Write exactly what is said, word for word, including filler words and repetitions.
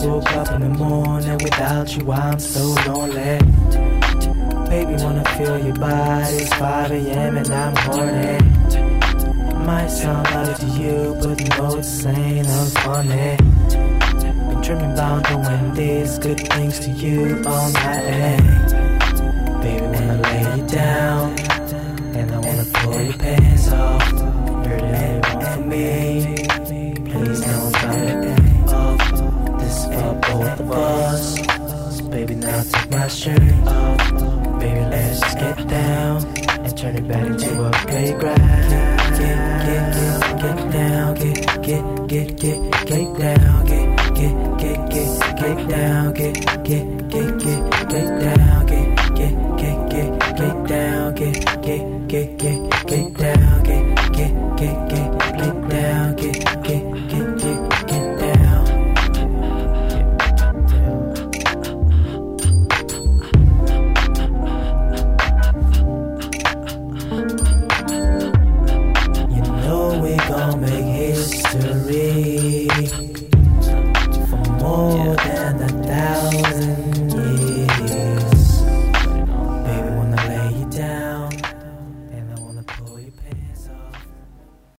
just woke up in the morning. Without you, I'm so lonely. Baby, wanna feel your body. It's five a.m. and I'm horny. Might sound like to you, but you know it's ain't unfunny. Been dreaming about doing these good things to you all night. Baby, wanna lay you down, and I wanna pull your pants off. You're the only one for me. Please don't drop it off. This is for both of us. So baby, now take my shirt off. Baby, let's just get down and turn it back into a playground. Get, get, get, get down, get, get, get, get, get down, get, get, get, get, get down, get, get, get, get, get down.